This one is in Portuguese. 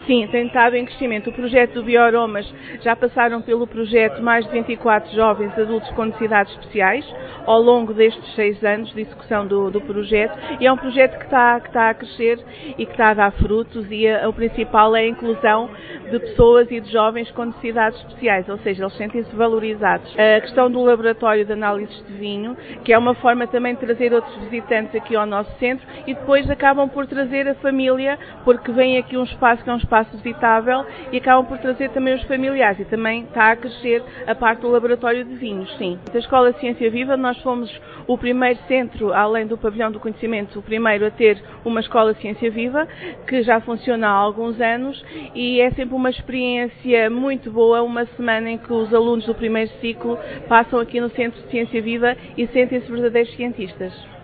Sim, tem estado em crescimento. O projeto do Bioaromas já passaram pelo projeto mais de 24 jovens adultos com necessidades especiais ao longo destes 6 anos de execução do projeto, e é um projeto que está a crescer e que está a dar frutos, e o principal é a inclusão de pessoas e de jovens com necessidades especiais, ou seja, eles sentem-se valorizados. A questão do laboratório de análises de vinho, que é uma forma também de trazer outros visitantes aqui ao nosso centro, e depois acabam por trazer a família, porque vem aqui um espaço que é um espaço visitável, e acabam por trazer também os familiares, e também está a crescer a parte do laboratório de vinhos, sim. Da Escola Ciência Viva nós fomos o primeiro centro, além do pavilhão do conhecimento, o primeiro a ter uma Escola Ciência Viva, que já funciona há alguns anos, e é sempre uma experiência muito boa, uma semana em que os alunos do primeiro ciclo passam aqui no Centro de Ciência Viva e sentem-se verdadeiros cientistas.